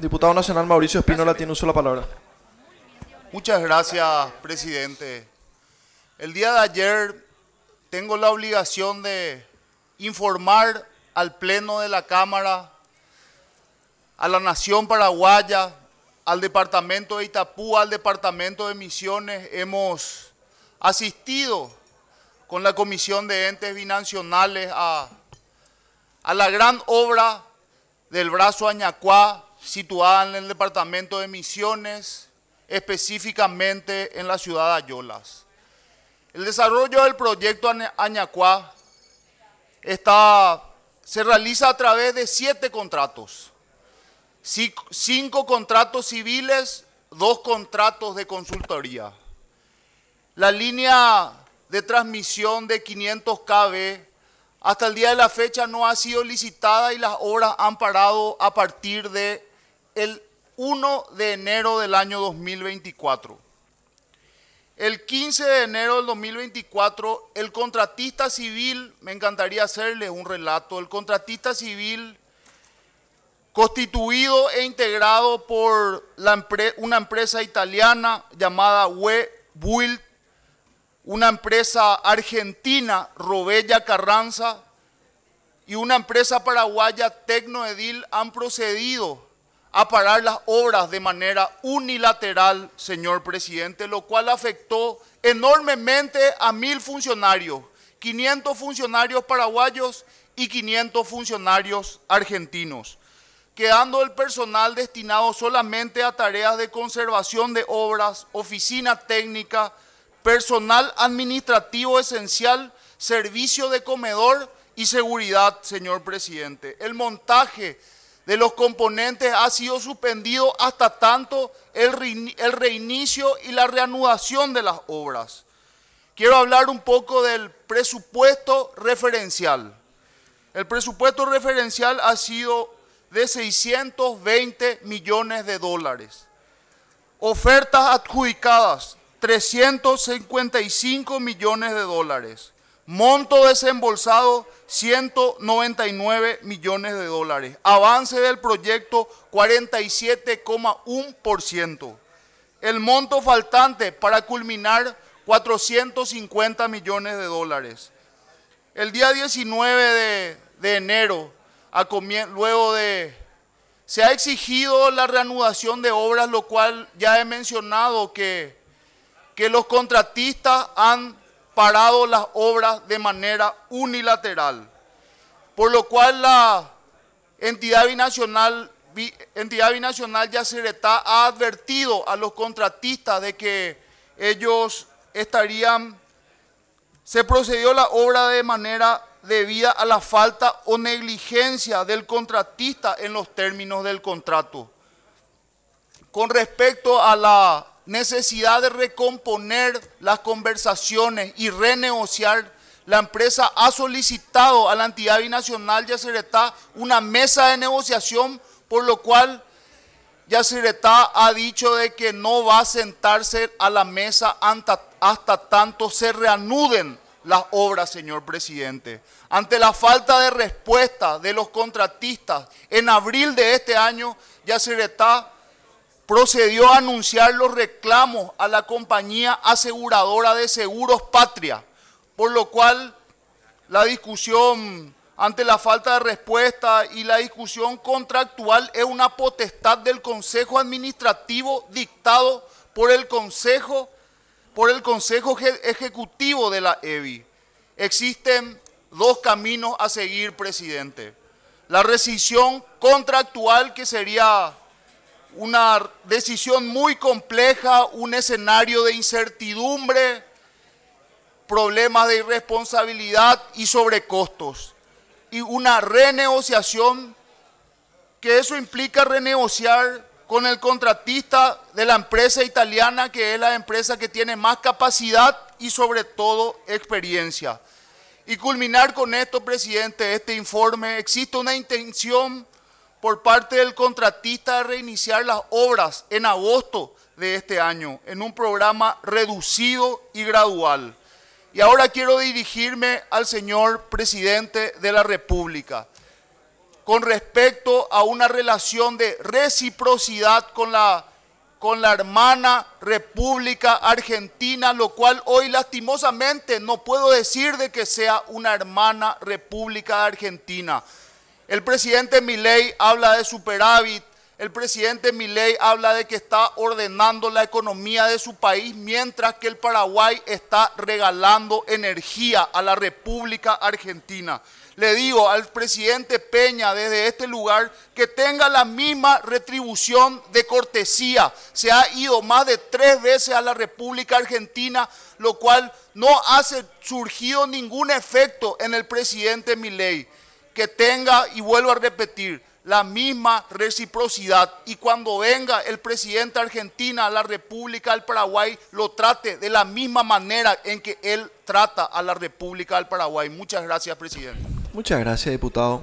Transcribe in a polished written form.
Diputado Nacional Mauricio Espínola tiene uso de la palabra. Muchas gracias, presidente. El día de ayer tengo la obligación de informar al Pleno de la Cámara, a la Nación Paraguaya, al Departamento de Itapúa, al Departamento de Misiones. Hemos asistido con la Comisión de Entes Binacionales a la gran obra del brazo Añacuá, situada en el Departamento de Misiones, específicamente en la ciudad de Ayolas. El desarrollo del proyecto Añacuá se realiza a través de 7 contratos. 5 contratos civiles, 2 contratos de consultoría. La línea de transmisión de 500 kV hasta el día de la fecha no ha sido licitada y las obras han parado a partir del 1 de enero del año 2024. El 15 de enero del 2024, el contratista civil, me encantaría hacerles un relato, el contratista civil constituido e integrado por una empresa italiana llamada Webuild, una empresa argentina, Robella Carranza, y una empresa paraguaya, Tecnoedil, han procedido a parar las obras de manera unilateral, señor presidente, lo cual afectó enormemente a 1000 funcionarios, 500 funcionarios paraguayos y 500 funcionarios argentinos, quedando el personal destinado solamente a tareas de conservación de obras, oficina técnica, personal administrativo esencial, servicio de comedor y seguridad, señor presidente. El montaje de los componentes ha sido suspendido hasta tanto el reinicio y la reanudación de las obras. Quiero hablar un poco del presupuesto referencial. El presupuesto referencial ha sido de 620 millones de dólares. Ofertas adjudicadas, 355 millones de dólares. Monto desembolsado, 199 millones de dólares. Avance del proyecto, 47,1%. El monto faltante para culminar, 450 millones de dólares. El día 19 de enero, se ha exigido la reanudación de obras, lo cual ya he mencionado que los contratistas han parado las obras de manera unilateral, por lo cual la entidad binacional Yacyretá ha advertido a los contratistas de que se procedió la obra de manera debida a la falta o negligencia del contratista en los términos del contrato. Con respecto a la necesidad de recomponer las conversaciones y renegociar, la empresa ha solicitado a la entidad binacional Yacyretá una mesa de negociación, por lo cual Yacyretá ha dicho de que no va a sentarse a la mesa hasta tanto se reanuden las obras, señor presidente. Ante la falta de respuesta de los contratistas, en abril de este año, Yacyretá procedió a anunciar los reclamos a la compañía aseguradora de Seguros Patria, por lo cual la discusión ante la falta de respuesta y la discusión contractual es una potestad del Consejo Administrativo dictado por el Consejo Ejecutivo de la EBI. Existen 2 caminos a seguir, presidente. La rescisión contractual, que sería una decisión muy compleja, un escenario de incertidumbre, problemas de irresponsabilidad y sobrecostos. Y una renegociación, que eso implica renegociar con el contratista de la empresa italiana, que es la empresa que tiene más capacidad y sobre todo experiencia. Y culminar con esto, presidente, este informe. Existe una intención por parte del contratista de reiniciar las obras en agosto de este año, en un programa reducido y gradual. Y ahora quiero dirigirme al señor presidente de la República. con respecto a una relación de reciprocidad con la hermana República Argentina, lo cual hoy lastimosamente no puedo decir de que sea una hermana República Argentina. El presidente Milei habla de superávit, el presidente Milei habla de que está ordenando la economía de su país, mientras que el Paraguay está regalando energía a la República Argentina. Le digo al presidente Peña desde este lugar que tenga la misma retribución de cortesía. Se ha ido más de 3 veces a la República Argentina, lo cual no ha surgido ningún efecto en el presidente Milei. Que tenga, y vuelvo a repetir, la misma reciprocidad, y cuando venga el presidente de Argentina a la República del Paraguay, lo trate de la misma manera en que él trata a la República del Paraguay. Muchas gracias, presidente. Muchas gracias, diputado.